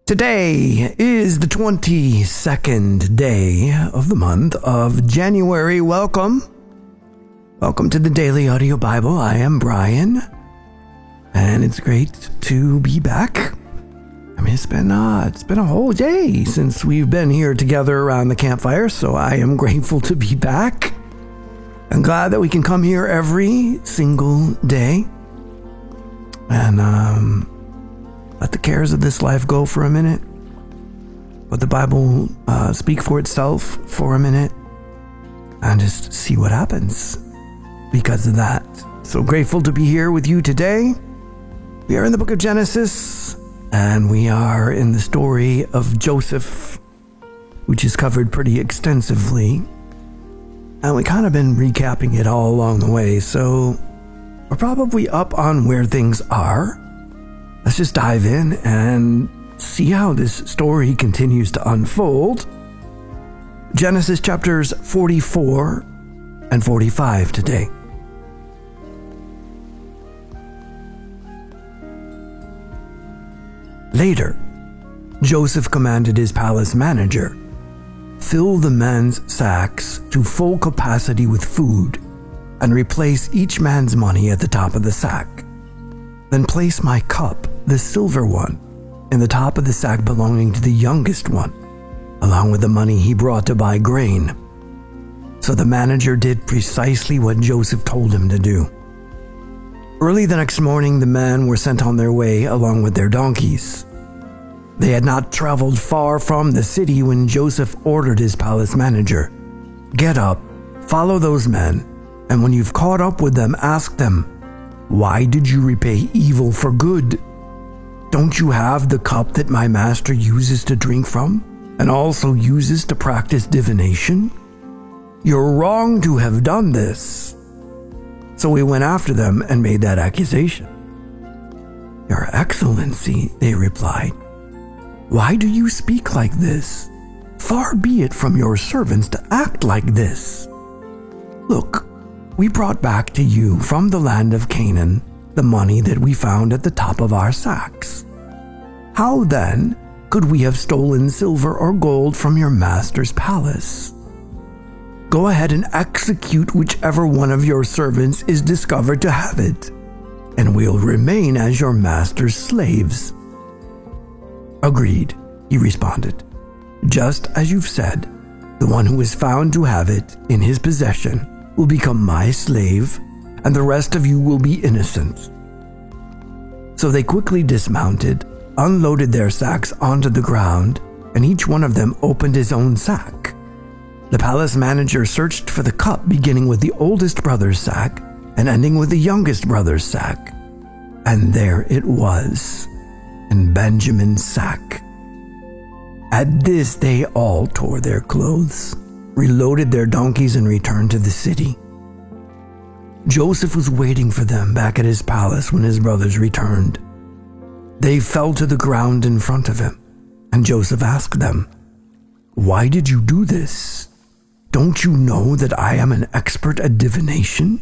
Today is the 22nd day of the month of January. Welcome to the Daily Audio Bible. I am Brian, and it's great to be back. I mean, it's been a whole day since we've been here together around the campfire, so I am grateful to be back. I'm glad that we can come here every single day and let the cares of this life go for a minute. Let the Bible speak for itself for a minute and just see what happens because of that. So grateful to be here with you today. We are in the book of Genesis, and we are in the story of Joseph, which is covered pretty extensively. And we kind of been recapping it all along the way, so we're probably up on where things are. Let's just dive in and see how this story continues to unfold. Genesis chapters 44 and 45 today. Later, Joseph commanded his palace manager, "Fill the men's sacks to full capacity with food and replace each man's money at the top of the sack. Then place my cup, the silver one, in the top of the sack belonging to the youngest one, along with the money he brought to buy grain." So the manager did precisely what Joseph told him to do. Early the next morning, the men were sent on their way along with their donkeys. They had not traveled far from the city when Joseph ordered his palace manager, "Get up, follow those men, and when you've caught up with them, ask them, 'Why did you repay evil for good? Don't you have the cup that my master uses to drink from, and also uses to practice divination? You're wrong to have done this.' So we went after them and made that accusation." "Your Excellency," they replied, "why do you speak like this? Far be it from your servants to act like this. Look, we brought back to you from the land of Canaan the money that we found at the top of our sacks. How then could we have stolen silver or gold from your master's palace? Go ahead and execute whichever one of your servants is discovered to have it, and we'll remain as your master's slaves." "Agreed," he responded. "Just as you've said, the one who is found to have it in his possession will become my slave, and the rest of you will be innocent." So they quickly dismounted, unloaded their sacks onto the ground, and each one of them opened his own sack. The palace manager searched for the cup, beginning with the oldest brother's sack and ending with the youngest brother's sack. And there it was, in Benjamin's sack. At this, they all tore their clothes, reloaded their donkeys, and returned to the city. Joseph was waiting for them back at his palace when his brothers returned. They fell to the ground in front of him, and Joseph asked them, "Why did you do this? Don't you know that I am an expert at divination?"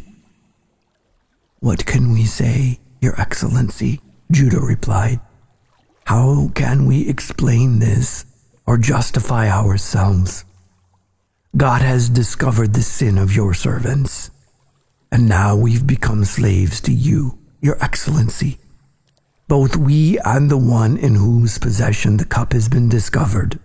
"What can we say, Your Excellency?" Judah replied. "How can we explain this or justify ourselves? God has discovered the sin of your servants, and now we've become slaves to you, Your Excellency. Both we and the one in whose possession the cup has been discovered."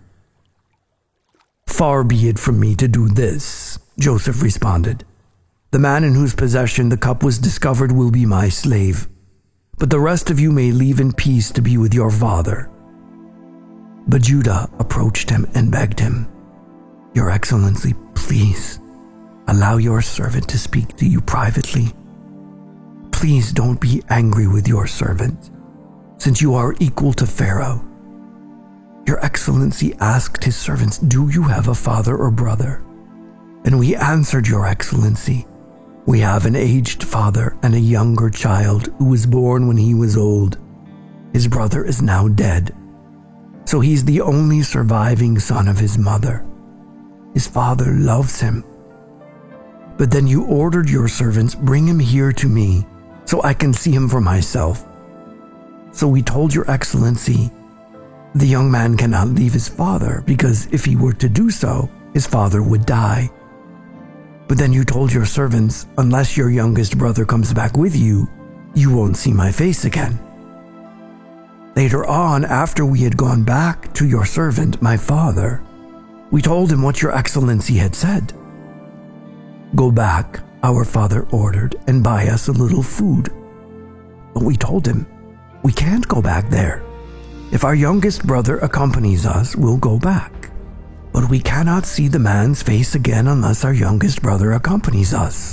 "Far be it from me to do this," Joseph responded. "The man in whose possession the cup was discovered will be my slave, but the rest of you may leave in peace to be with your father." But Judah approached him and begged him, "Your Excellency, please, allow your servant to speak to you privately. Please don't be angry with your servant, since you are equal to Pharaoh. Your Excellency asked his servants, 'Do you have a father or brother?' And we answered, 'Your Excellency, we have an aged father and a younger child who was born when he was old. His brother is now dead, so he's the only surviving son of his mother. His father loves him. But then you ordered your servants, 'Bring him here to me, so I can see him for myself.' So we told Your Excellency, The young man cannot leave his father because if he were to do so, his father would die. But then you told your servants, unless your youngest brother comes back with you, you won't see my face again. Later on, after we had gone back to your servant, my father, we told him what your excellency had said. Go back, our father ordered, and buy us a little food. But we told him, we can't go back there. If our youngest brother accompanies us, we'll go back. But we cannot see the man's face again unless our youngest brother accompanies us.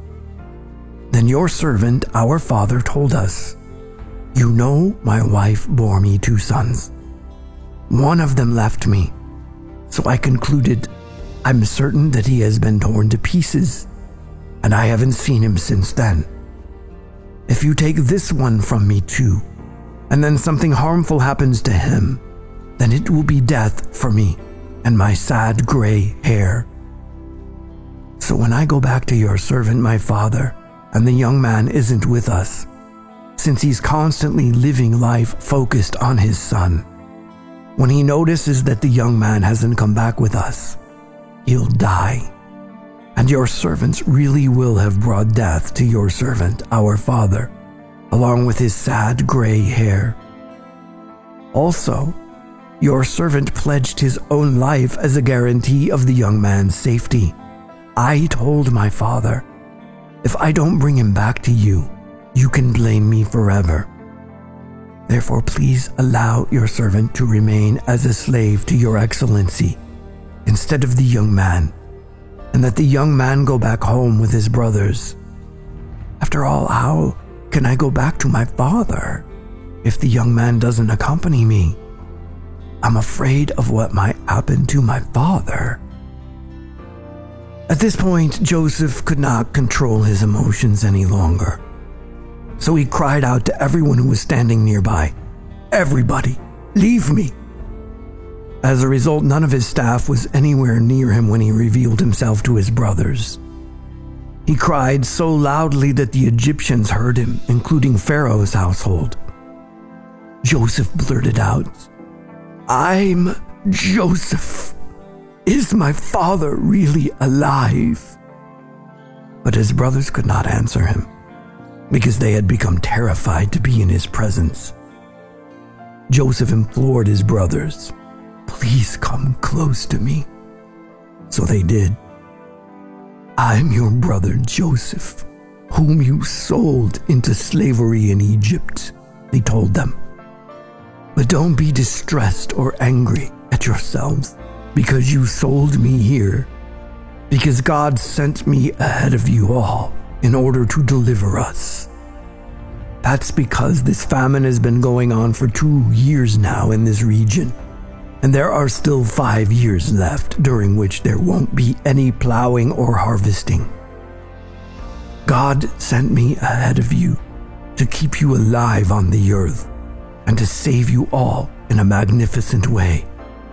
Then your servant, our father, told us, you know my wife bore me 2 sons. One of them left me, so I concluded, I'm certain that he has been torn to pieces, and I haven't seen him since then. If you take this one from me too, and then something harmful happens to him, then it will be death for me and my sad gray hair. So when I go back to your servant, my father, and the young man isn't with us, since he's constantly living life focused on his son, when he notices that the young man hasn't come back with us, he'll die. And your servants really will have brought death to your servant, our father, along with his sad gray hair. Also, your servant pledged his own life as a guarantee of the young man's safety. I told my father, if I don't bring him back to you, you can blame me forever. Therefore, please allow your servant to remain as a slave to your excellency instead of the young man, and let the young man go back home with his brothers. After all, how can I go back to my father if the young man doesn't accompany me? I'm afraid of what might happen to my father. At this point, Joseph could not control his emotions any longer. So he cried out to everyone who was standing nearby, everybody, leave me. As a result, none of his staff was anywhere near him when he revealed himself to his brothers. He cried so loudly that the Egyptians heard him, including Pharaoh's household. Joseph blurted out, I'm Joseph. Is my father really alive? But his brothers could not answer him, because they had become terrified to be in his presence. Joseph implored his brothers, please come close to me. So they did. I'm your brother Joseph, whom you sold into slavery in Egypt, they told them. But don't be distressed or angry at yourselves because you sold me here, because God sent me ahead of you all in order to deliver us. That's because this famine has been going on for 2 years now in this region, and there are still 5 years left during which there won't be any plowing or harvesting. God sent me ahead of you to keep you alive on the earth and to save you all in a magnificent way.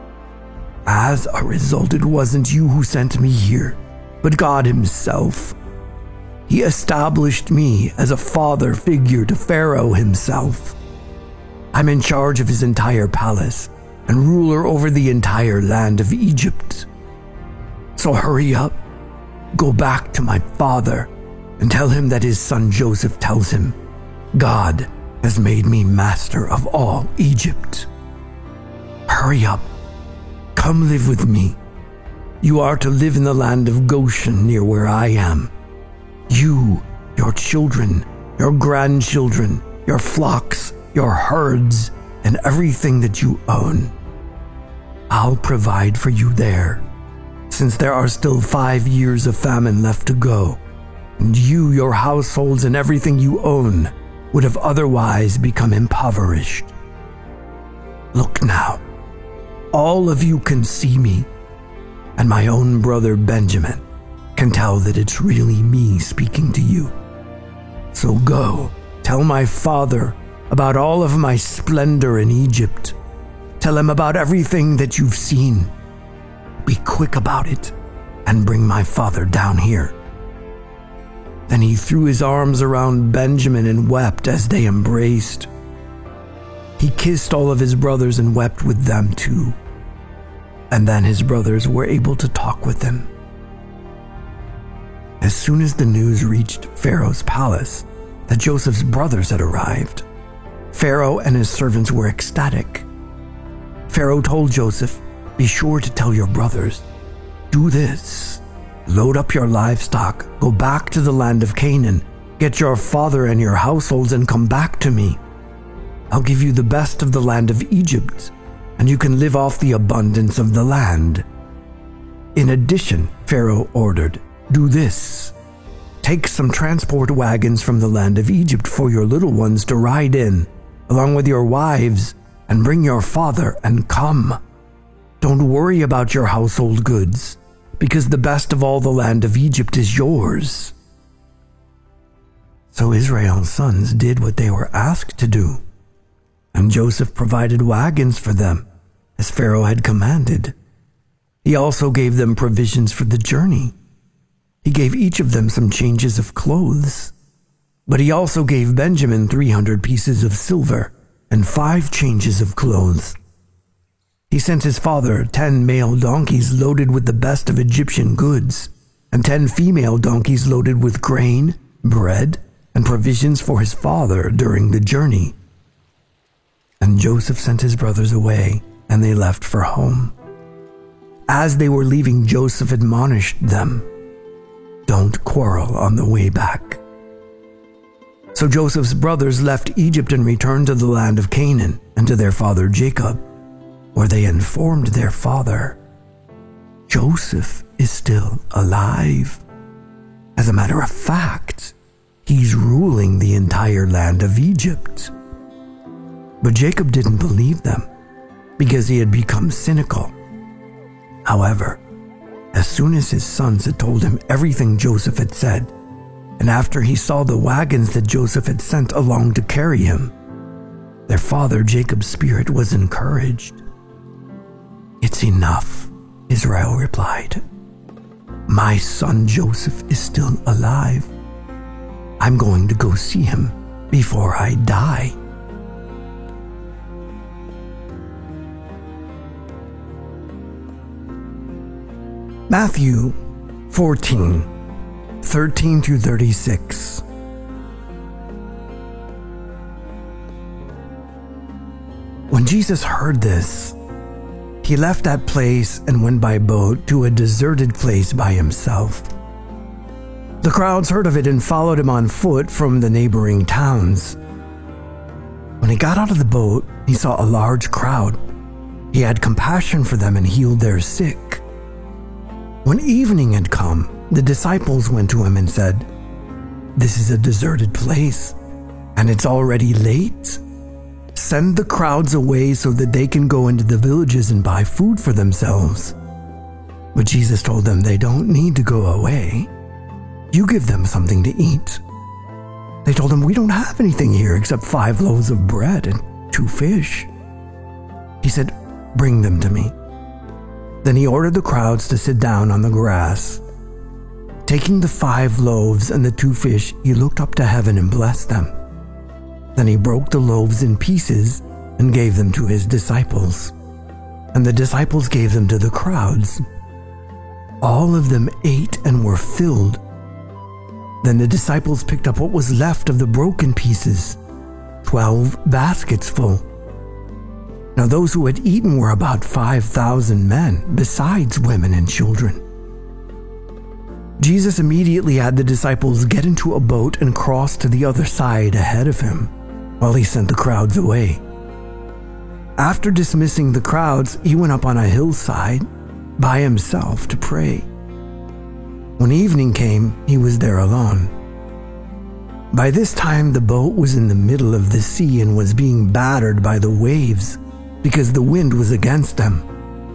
As a result, it wasn't you who sent me here, but God himself. He established me as a father figure to Pharaoh himself. I'm in charge of his entire palace and ruler over the entire land of Egypt. So hurry up, go back to my father and tell him that his son Joseph tells him, God has made me master of all Egypt. Hurry up, come live with me. You are to live in the land of Goshen near where I am. You, your children, your grandchildren, your flocks, your herds, and everything that you own. I'll provide for you there, since there are still 5 years of famine left to go, and you, your households, and everything you own would have otherwise become impoverished. Look now, all of you can see me, and my own brother Benjamin can tell that it's really me speaking to you. So go, tell my father about all of my splendor in Egypt. Tell him about everything that you've seen. Be quick about it and bring my father down here. Then he threw his arms around Benjamin and wept as they embraced. He kissed all of his brothers and wept with them too. And then his brothers were able to talk with him. As soon as the news reached Pharaoh's palace that Joseph's brothers had arrived, Pharaoh and his servants were ecstatic. Pharaoh told Joseph, "Be sure to tell your brothers, do this. Load up your livestock, go back to the land of Canaan, get your father and your households and come back to me. I'll give you the best of the land of Egypt, and you can live off the abundance of the land." In addition, Pharaoh ordered, "Do this. Take some transport wagons from the land of Egypt for your little ones to ride in, along with your wives, and bring your father and come. Don't worry about your household goods, because the best of all the land of Egypt is yours." So Israel's sons did what they were asked to do, and Joseph provided wagons for them, as Pharaoh had commanded. He also gave them provisions for the journey. He gave each of them some changes of clothes, but he also gave Benjamin 300 pieces of silver and 5 changes of clothes. He sent his father 10 male donkeys loaded with the best of Egyptian goods, and 10 female donkeys loaded with grain, bread, and provisions for his father during the journey. And Joseph sent his brothers away, and they left for home. As they were leaving, Joseph admonished them, "Don't quarrel on the way back." So Joseph's brothers left Egypt and returned to the land of Canaan and to their father Jacob, where they informed their father, "Joseph is still alive. As a matter of fact, he's ruling the entire land of Egypt." But Jacob didn't believe them because he had become cynical. However, as soon as his sons had told him everything Joseph had said, and after he saw the wagons that Joseph had sent along to carry him, their father Jacob's spirit was encouraged. "It's enough," Israel replied. "My son Joseph is still alive. I'm going to go see him before I die." Matthew 14, 13 through 36. When Jesus heard this, he left that place and went by boat to a deserted place by himself. The crowds heard of it and followed him on foot from the neighboring towns. When he got out of the boat, he saw a large crowd. He had compassion for them and healed their sick. When evening had come, the disciples went to him and said, "This is a deserted place, and it's already late. Send the crowds away so that they can go into the villages and buy food for themselves." But Jesus told them they don't need to go away. You give them something to eat. They told him, "We don't have anything here except 5 loaves of bread and 2 fish. He said, "Bring them to me." Then he ordered the crowds to sit down on the grass. Taking the 5 loaves and the 2 fish, he looked up to heaven and blessed them. Then he broke the loaves in pieces and gave them to his disciples, and the disciples gave them to the crowds. All of them ate and were filled. Then the disciples picked up what was left of the broken pieces, 12 baskets full. Now those who had eaten were about 5,000 men, besides women and children. Jesus immediately had the disciples get into a boat and cross to the other side ahead of him, while he sent the crowds away. After dismissing the crowds, he went up on a hillside by himself to pray. When evening came, he was there alone. By this time, the boat was in the middle of the sea and was being battered by the waves because the wind was against them.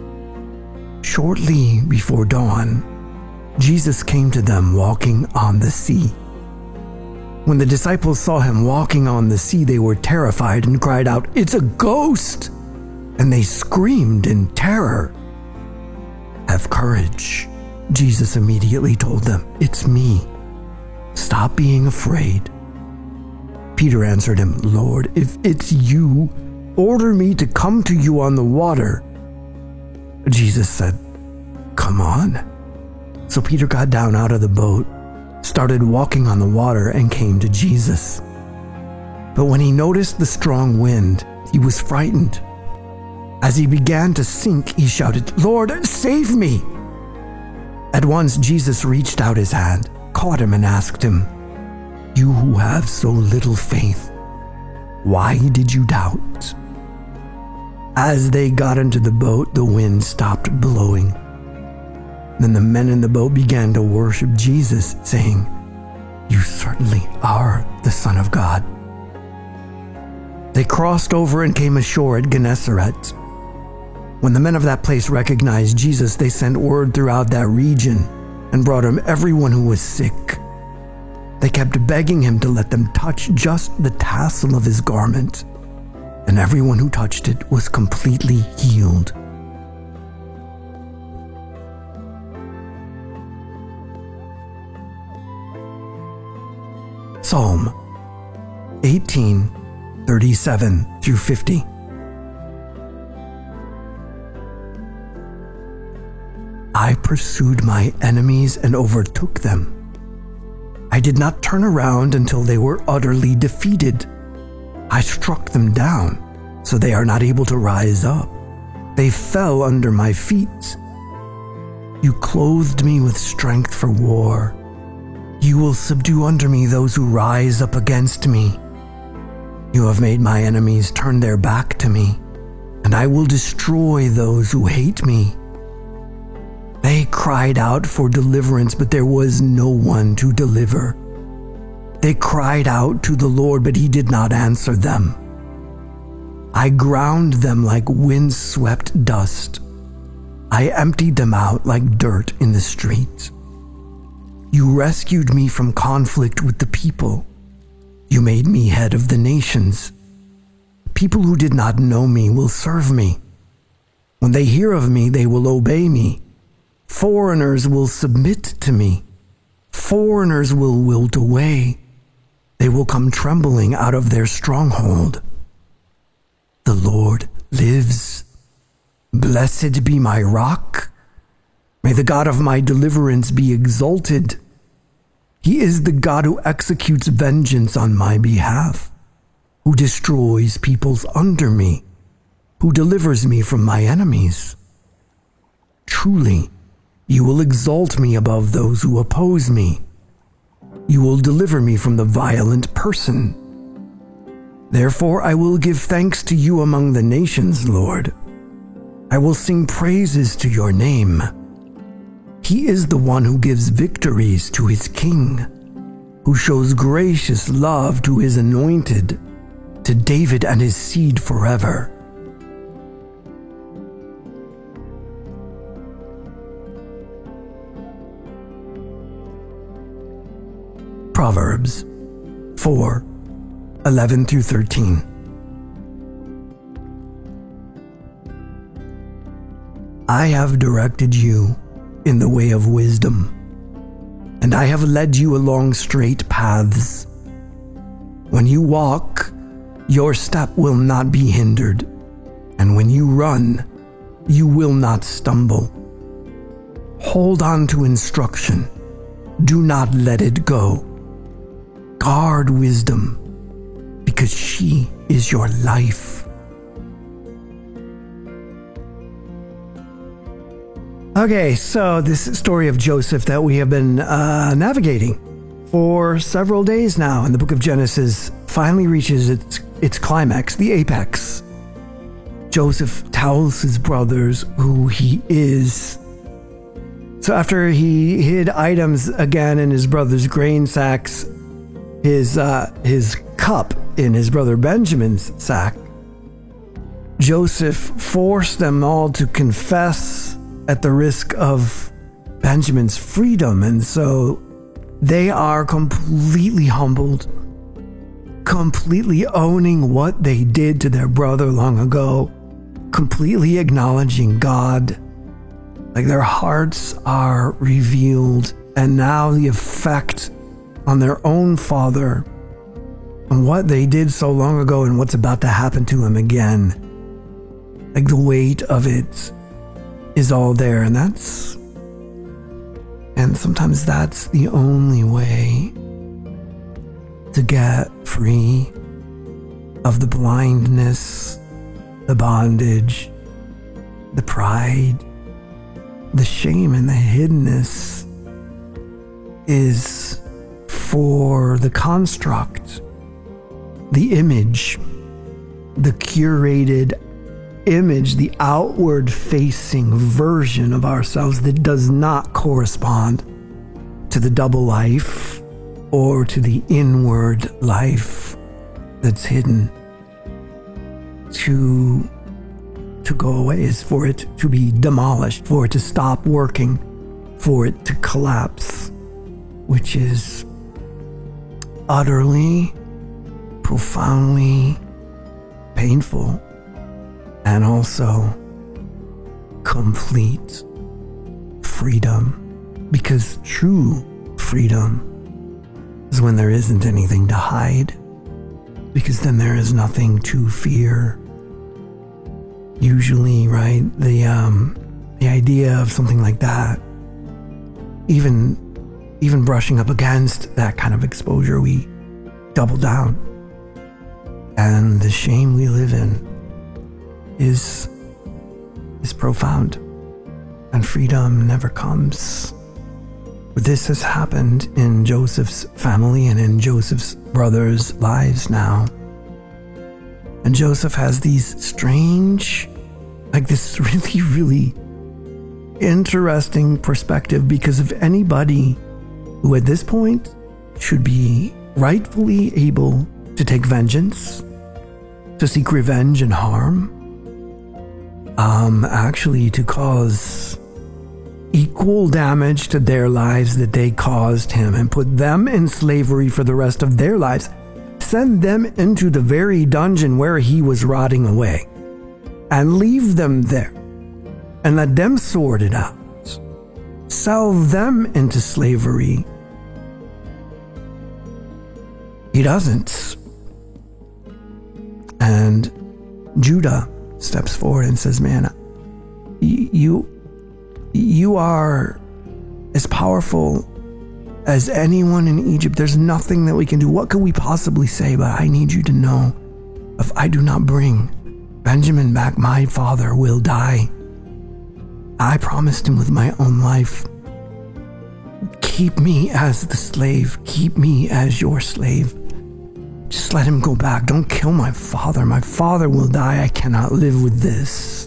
Shortly before dawn, Jesus came to them walking on the sea. When the disciples saw him walking on the sea, they were terrified and cried out, "It's a ghost!" And they screamed in terror. "Have courage," Jesus immediately told them. "It's me. Stop being afraid." Peter answered him, "Lord, if it's you, order me to come to you on the water?" Jesus said, "Come on." So Peter got down out of the boat, started walking on the water, and came to Jesus. But when he noticed the strong wind, he was frightened. As he began to sink, he shouted, "Lord, save me!" At once Jesus reached out his hand, caught him, and asked him, "You who have so little faith, why did you doubt?" As they got into the boat, the wind stopped blowing. Then the men in the boat began to worship Jesus, saying, "You certainly are the Son of God." They crossed over and came ashore at Gennesaret. When the men of that place recognized Jesus, they sent word throughout that region and brought him everyone who was sick. They kept begging him to let them touch just the tassel of his garment, and everyone who touched it was completely healed. Psalm 18:37-50. I pursued my enemies and overtook them. I did not turn around until they were utterly defeated. I struck them down, so they are not able to rise up. They fell under my feet. You clothed me with strength for war. You will subdue under me those who rise up against me. You have made my enemies turn their back to me, and I will destroy those who hate me. They cried out for deliverance, but there was no one to deliver. They cried out to the Lord, but he did not answer them. I ground them like wind-swept dust. I emptied them out like dirt in the street. You rescued me from conflict with the people. You made me head of the nations. People who did not know me will serve me. When they hear of me, they will obey me. Foreigners will submit to me. Foreigners will wilt away. They will come trembling out of their stronghold. The Lord lives. Blessed be my rock. May the God of my deliverance be exalted. He is the God who executes vengeance on my behalf, who destroys peoples under me, who delivers me from my enemies. Truly, you will exalt me above those who oppose me. You will deliver me from the violent person. Therefore, I will give thanks to you among the nations, Lord. I will sing praises to your name. He is the one who gives victories to his king, who shows gracious love to his anointed, to David and his seed forever. Proverbs 4:11-13. I have directed you in the way of wisdom, and I have led you along straight paths. When you walk, your step will not be hindered, and when you run, you will not stumble. Hold on to instruction. Do not let it go. Guard wisdom, because she is your life. Okay, so this story of Joseph that we have been navigating for several days now in the book of Genesis finally reaches its climax, the apex. Joseph tells his brothers who he is. So after he hid items again in his brother's grain sacks, his cup in his brother Benjamin's sack, Joseph forced them all to confess at the risk of Benjamin's freedom. And so they are completely humbled, completely owning what they did to their brother long ago, completely acknowledging God. Like their hearts are revealed, and now the effect on their own father and what they did so long ago and what's about to happen to him again. Like the weight of it is all there, and sometimes that's the only way to get free of the blindness, the bondage, the pride, the shame, and the hiddenness is for the construct, the image, the curated image, the outward facing version of ourselves that does not correspond to the double life or to the inward life that's hidden. To go away is for it to be demolished, for it to stop working, for it to collapse, which is utterly, profoundly painful, and also complete freedom. Because true freedom is when there isn't anything to hide, because then there is nothing to fear. Usually, right, the idea of something like that, even brushing up against that kind of exposure, we double down. And the shame we live in is profound, and freedom never comes. But this has happened in Joseph's family and in Joseph's brothers' lives now. And Joseph has these strange, like this really, really interesting perspective, because if anybody who at this point should be rightfully able to take vengeance, to seek revenge and harm, actually to cause equal damage to their lives that they caused him and put them in slavery for the rest of their lives, send them into the very dungeon where he was rotting away, and leave them there, and let them sort it out, sell them into slavery. He doesn't. And Judah steps forward and says, man, you are as powerful as anyone in Egypt. There's nothing that we can do. What could we possibly say? But I need you to know, if I do not bring Benjamin back, my father will die. I promised him with my own life. Keep me as the slave. Keep me as your slave. Just let him go back. Don't kill my father. My father will die. I cannot live with this.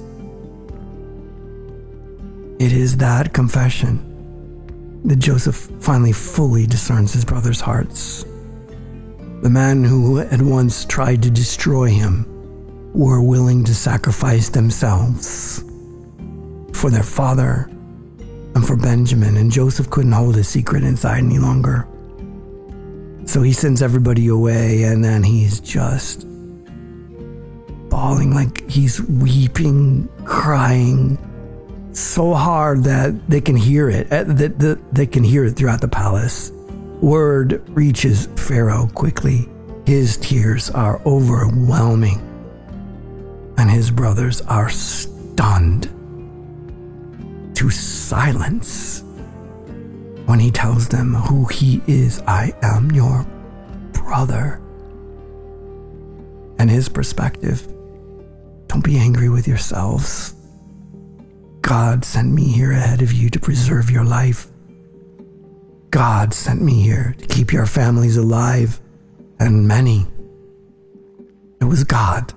It is that confession that Joseph finally fully discerns his brothers' hearts. The men who had once tried to destroy him were willing to sacrifice themselves for their father and for Benjamin, and Joseph couldn't hold his secret inside any longer. So he sends everybody away, and then he's just bawling, like he's weeping, crying so hard that they can hear it. They can hear it throughout the palace. Word reaches Pharaoh quickly. His tears are overwhelming, and his brothers are stunned to silence when he tells them who he is. I am your brother. And his perspective, don't be angry with yourselves. God sent me here ahead of you to preserve your life. God sent me here to keep your families alive, and many. It was God.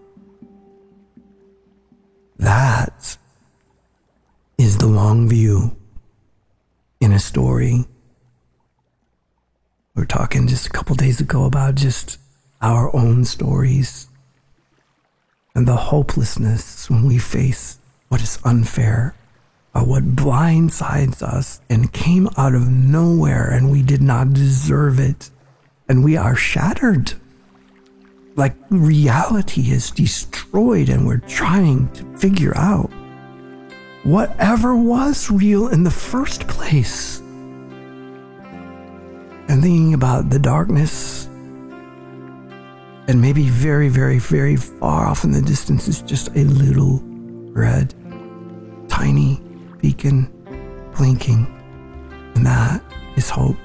That is the long view in a story. We were talking just a couple days ago about just our own stories and the hopelessness when we face what is unfair, or what blindsides us and came out of nowhere and we did not deserve it, and we are shattered. Like reality is destroyed, and we're trying to figure out whatever was real in the first place. And thinking about the darkness And maybe very, very, very far off in the distance is just a little red, tiny beacon blinking. And that is hope.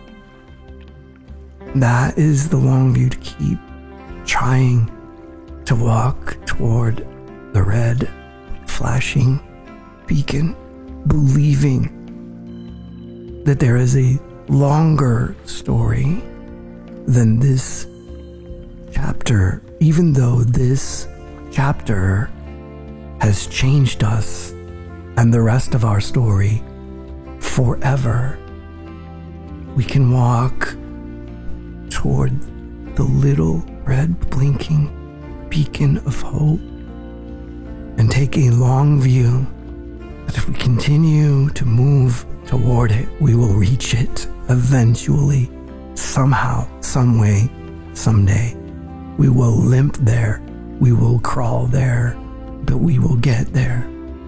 That is the long view to keep trying to walk toward the red, flashing beacon, believing that there is a longer story than this chapter, even though this chapter has changed us and the rest of our story forever. We can walk toward the little red blinking beacon of hope and take a long view that if we continue to move toward it, we will reach it eventually, somehow, some way, someday. We will limp there, we will crawl there, but we will get there.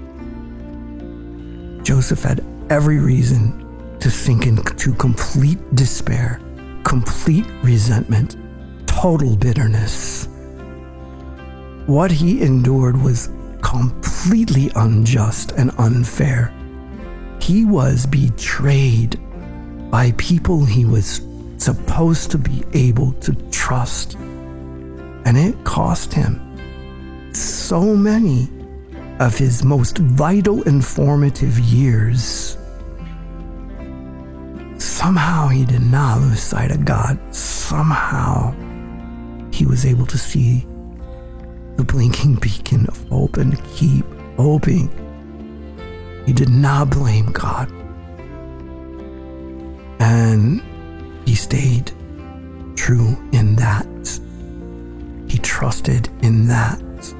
Joseph had every reason to sink into complete despair, complete resentment, total bitterness. What he endured was completely unjust and unfair. He was betrayed by people he was supposed to be able to trust. And it cost him so many of his most vital and formative years. Somehow he did not lose sight of God. Somehow he was able to see the blinking beacon of hope and keep hoping. He did not blame God. And he stayed true in that. He trusted in that.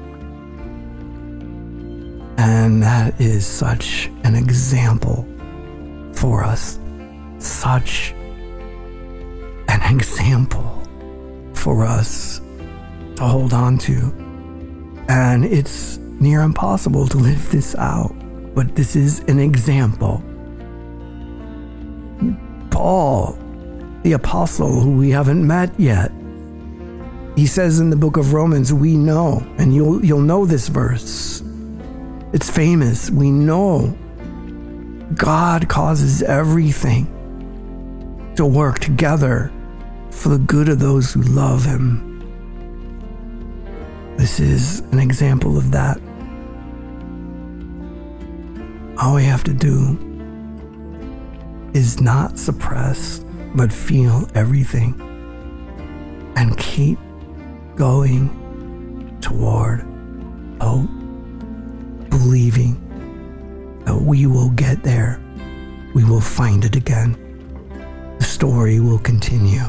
And that is such an example for us. Such an example for us to hold on to. And it's near impossible to live this out, but this is an example. Paul, the apostle who we haven't met yet, he says in the book of Romans, we know, and you'll know this verse. It's famous. We know God causes everything to work together for the good of those who love him. This is an example of that. All we have to do is not suppress, but feel everything and keep going toward hope, believing that we will get there. We will find it again. The story will continue.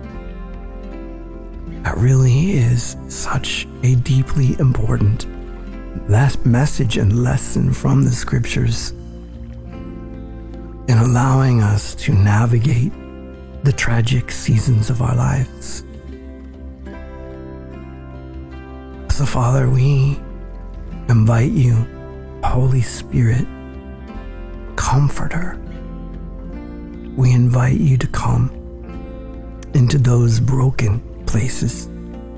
That really is such a deeply important last message and lesson from the scriptures in allowing us to navigate the tragic seasons of our lives. So, Father, we invite you, Holy Spirit, Comforter. We invite you to come into those broken places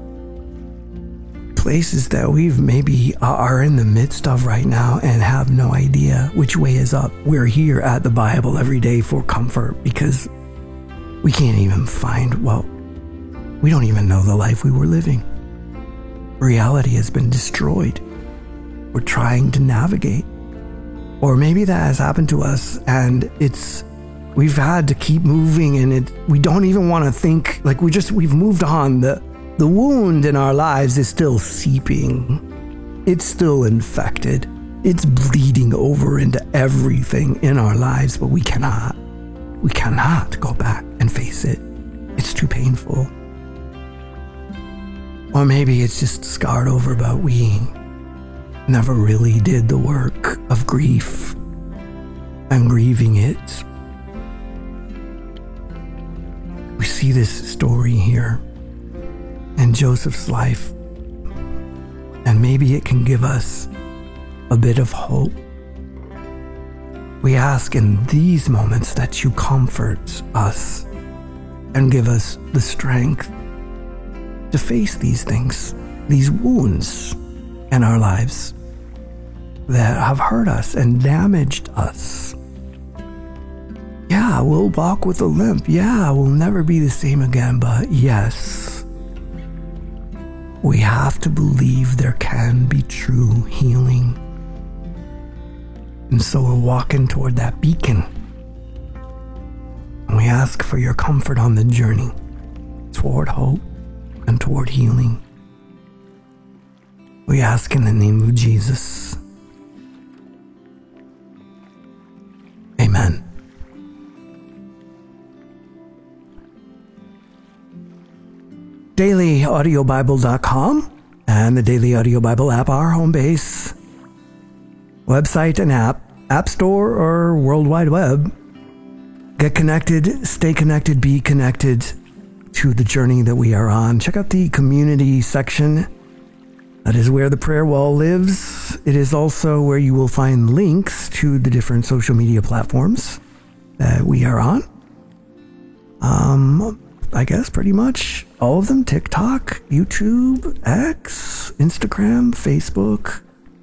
that we've maybe are in the midst of right now and have no idea which way is up. We're here at the Bible every day for comfort because we can't even we don't even know the life we were living. Reality has been destroyed. We're trying to navigate. Or maybe that has happened to us and we've had to keep moving and we don't even want to think, like we've moved on. The wound in our lives is still seeping. It's still infected. It's bleeding over into everything in our lives, but we cannot go back and face it. It's too painful. Or maybe it's just scarred over, but we never really did the work of grief and grieving it. We see this story here in Joseph's life, and maybe it can give us a bit of hope. We ask in these moments that you comfort us and give us the strength to face these things, these wounds in our lives that have hurt us and damaged us. Yeah, we'll walk with a limp. Yeah, we'll never be the same again. But yes, we have to believe there can be true healing. And so we're walking toward that beacon. And we ask for your comfort on the journey toward hope and toward healing. We ask in the name of Jesus. Amen. DailyAudioBible.com and the Daily Audio Bible app, our home base, website and app store or World Wide Web. Get connected, stay connected, be connected to the journey that we are on. Check out the community section. That is where the prayer wall lives. It is also where you will find links to the different social media platforms that we are on. I guess pretty much all of them: TikTok, YouTube, X, Instagram, Facebook.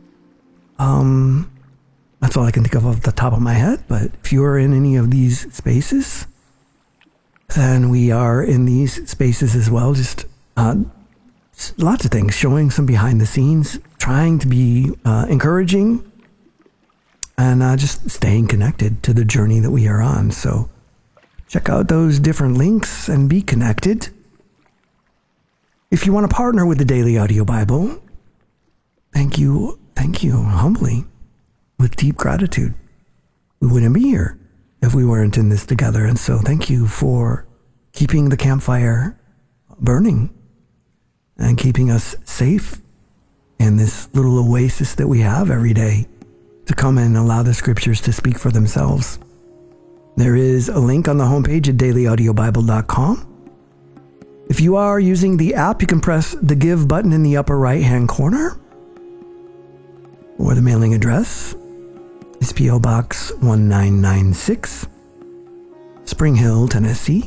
That's all I can think of off the top of my head. But if you are in any of these spaces, then we are in these spaces as well. Just lots of things, showing some behind the scenes, trying to be encouraging, and just staying connected to the journey that we are on. So check out those different links and be connected. If you want to partner with the Daily Audio Bible, thank you humbly, with deep gratitude. We wouldn't be here if we weren't in this together. And so thank you for keeping the campfire burning and keeping us safe in this little oasis that we have every day to come and allow the scriptures to speak for themselves. There is a link on the homepage at dailyaudiobible.com. If you are using the app, you can press the Give button in the upper right-hand corner, or the mailing address is P.O. Box 1996, Spring Hill, Tennessee,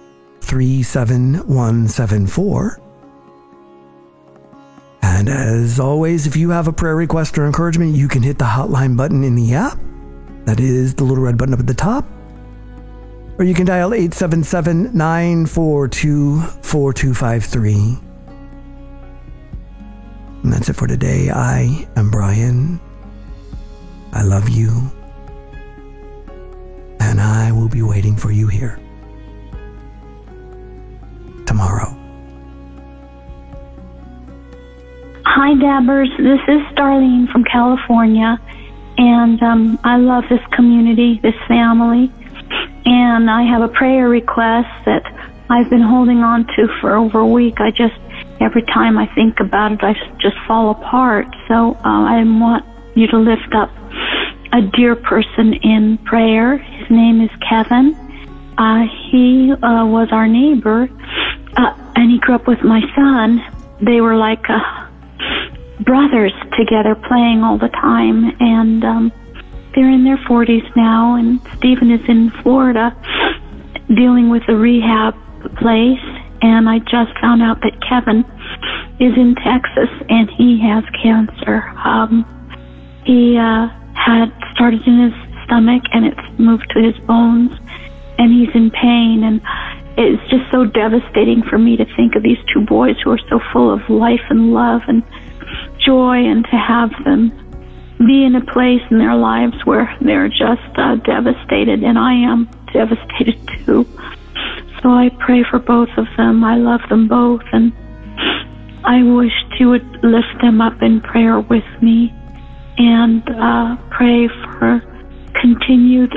37174. And as always, if you have a prayer request or encouragement, you can hit the hotline button in the app. That is the little red button up at the top. Or you can dial 877-942-4253. And that's it for today. I am Brian. I love you. And I will be waiting for you here tomorrow. Hi, Dabbers. This is Darlene from California. And I love this community, this family. And I have a prayer request that I've been holding on to for over a week. Every time I think about it, I just fall apart. So I want you to lift up a dear person in prayer. His name is Kevin. He was our neighbor, and he grew up with my son. They were like brothers together, playing all the time. And they're in their 40s now, and Stephen is in Florida dealing with a rehab place. And I just found out that Kevin is in Texas, and he has cancer. He had started in his stomach, and it's moved to his bones, and he's in pain. And it's just so devastating for me to think of these two boys who are so full of life and love and joy, and to have them be in a place in their lives where they're just devastated, and I am devastated too. So I pray for both of them. I love them both, and I wish you would lift them up in prayer with me, and pray for continued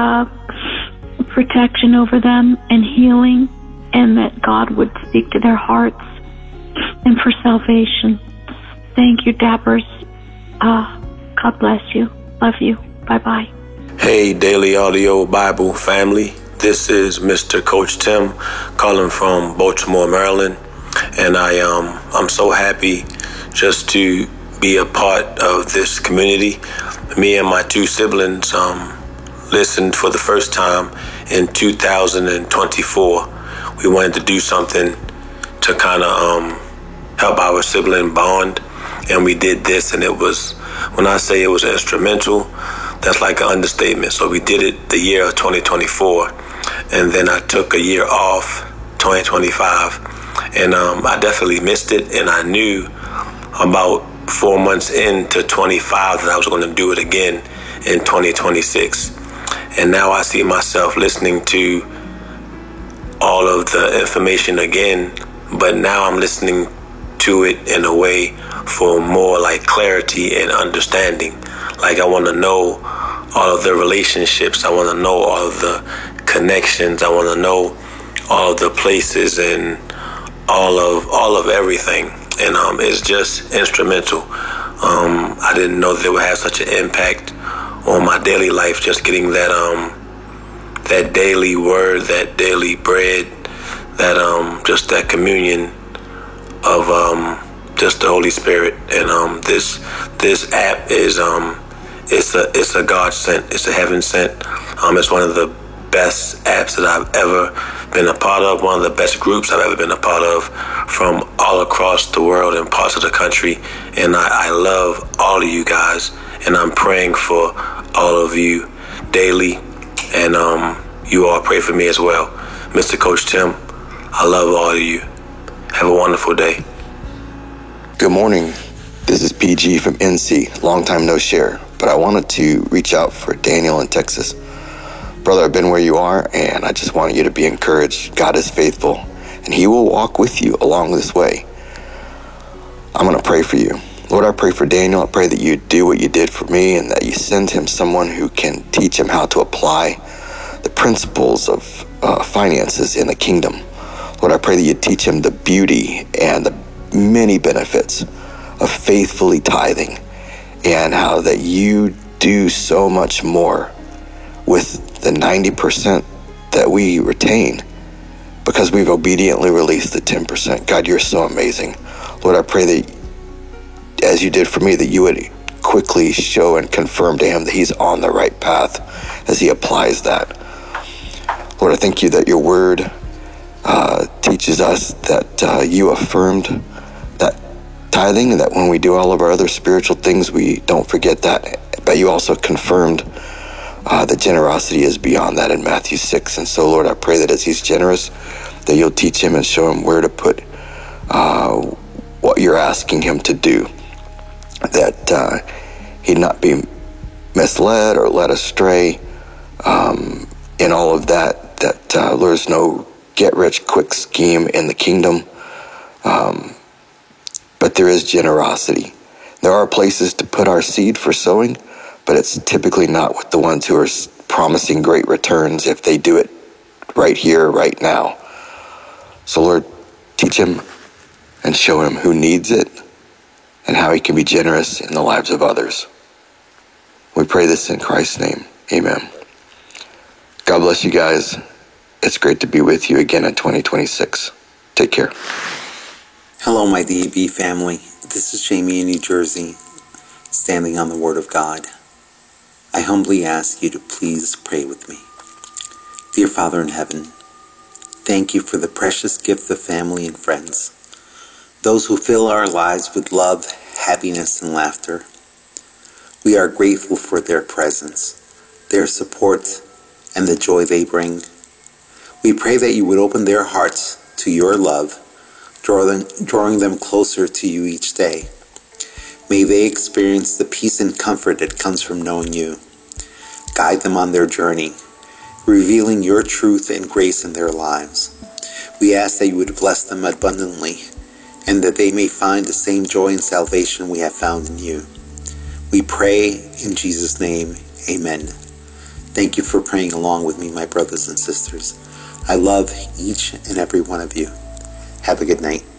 protection over them and healing, and that God would speak to their hearts, and for salvation. Thank you, Dabbers. God bless you. Love you. Bye-bye. Hey, Daily Audio Bible family. This is Mr. Coach Tim calling from Baltimore, Maryland. And I'm so happy just to be a part of this community. Me and my two siblings listened for the first time in 2024. We wanted to do something to kind of help our sibling bond. And we did this, and it was, when I say it was instrumental, that's like an understatement. So we did it the year of 2024, and then I took a year off, 2025, and I definitely missed it, and I knew about 4 months into 25 that I was going to do it again in 2026. And now I see myself listening to all of the information again, but now I'm listening to it in a way for more like clarity and understanding. Like I want to know all of the relationships. I want to know all of the connections. I want to know all of the places and all of everything. And it's just instrumental. I didn't know that it would have such an impact on my daily life, just getting that daily word, that daily bread, that just that communion of just the Holy Spirit. And this app is it's a God sent, it's a heaven sent. It's one of the best apps that I've ever been a part of, one of the best groups I've ever been a part of, from all across the world and parts of the country. And I love all of you guys, and I'm praying for all of you daily, and you all pray for me as well. Mr. Coach Tim, I love all of you. Have a wonderful day. Good morning. This is PG from NC. Long time no share, but I wanted to reach out for Daniel in Texas. Brother, I've been where you are, and I just want you to be encouraged. God is faithful, and He will walk with you along this way. I'm going to pray for you. Lord, I pray for Daniel. I pray that you do what you did for me, and that you send him someone who can teach him how to apply the principles of finances in the kingdom. Lord, I pray that you teach him the beauty and the many benefits of faithfully tithing, and how that you do so much more with the 90% that we retain because we've obediently released the 10%. God, you're so amazing. Lord, I pray that as you did for me, that you would quickly show and confirm to him that he's on the right path as he applies that. Lord, I thank you that your word teaches us that you affirmed that tithing, and that when we do all of our other spiritual things, we don't forget that. But you also confirmed that generosity is beyond that in Matthew 6. And so, Lord, I pray that as he's generous, that you'll teach him and show him where to put what you're asking him to do, that he'd not be misled or led astray in all of that, there's no get-rich-quick scheme in the kingdom, but there is generosity. There are places to put our seed for sowing, but it's typically not with the ones who are promising great returns if they do it right here, right now. So, Lord, teach him and show him who needs it and how he can be generous in the lives of others. We pray this in Christ's name. Amen. God bless you guys. It's great to be with you again in 2026. Take care. Hello, my DAB family. This is Jamie in New Jersey, standing on the Word of God. I humbly ask you to please pray with me. Dear Father in heaven, thank you for the precious gift of family and friends, those who fill our lives with love, happiness, and laughter. We are grateful for their presence, their support, and the joy they bring. We pray that you would open their hearts to your love, drawing them closer to you each day. May they experience the peace and comfort that comes from knowing you. Guide them on their journey, revealing your truth and grace in their lives. We ask that you would bless them abundantly, and that they may find the same joy and salvation we have found in you. We pray in Jesus' name, amen. Thank you for praying along with me, my brothers and sisters. I love each and every one of you. Have a good night.